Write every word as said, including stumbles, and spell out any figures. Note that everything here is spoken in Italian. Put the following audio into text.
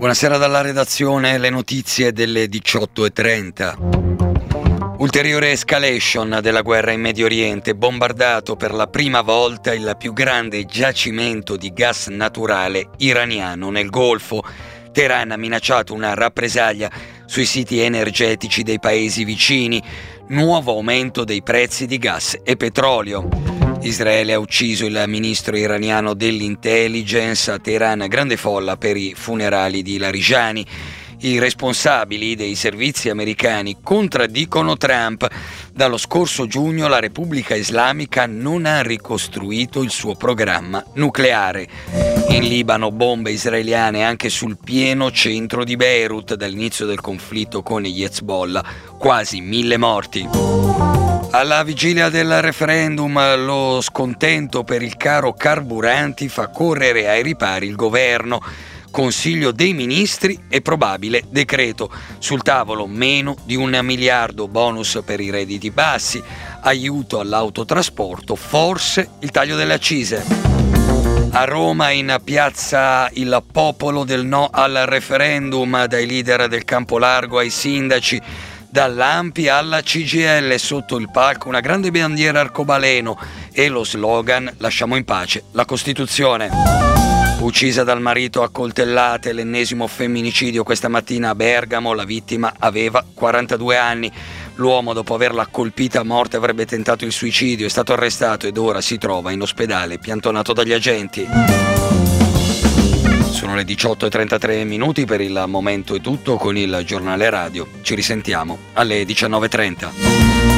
Buonasera dalla redazione, le notizie delle diciotto e trenta. Ulteriore escalation della guerra in Medio Oriente, bombardato per la prima volta il più grande giacimento di gas naturale iraniano nel Golfo. Teheran ha minacciato una rappresaglia sui siti energetici dei paesi vicini, nuovo aumento dei prezzi di gas e petrolio. Israele ha ucciso il ministro iraniano dell'intelligence a Teheran, grande folla per i funerali di Larijani. I responsabili dei servizi americani contraddicono Trump. Dallo scorso giugno la Repubblica Islamica non ha ricostruito il suo programma nucleare. In Libano bombe israeliane anche sul pieno centro di Beirut dall'inizio del conflitto con gli Hezbollah, quasi mille morti. Alla vigilia del referendum lo scontento per il caro carburanti fa correre ai ripari il governo. Consiglio dei ministri e probabile decreto. Sul tavolo meno di un miliardo, bonus per i redditi bassi, aiuto all'autotrasporto, forse il taglio delle accise. A Roma in piazza il popolo del no al referendum, dai leader del campo largo ai sindaci, dall'A N P I alla C G I L, sotto il palco una grande bandiera arcobaleno e lo slogan "Lasciamo in pace la Costituzione". Uccisa dal marito a coltellate, l'ennesimo femminicidio questa mattina a Bergamo, la vittima aveva quarantadue anni. L'uomo, dopo averla colpita a morte, avrebbe tentato il suicidio, è stato arrestato ed ora si trova in ospedale piantonato dagli agenti. Sono le diciotto e trentatré minuti, per il momento è tutto con il giornale radio. Ci risentiamo alle diciannove e trenta.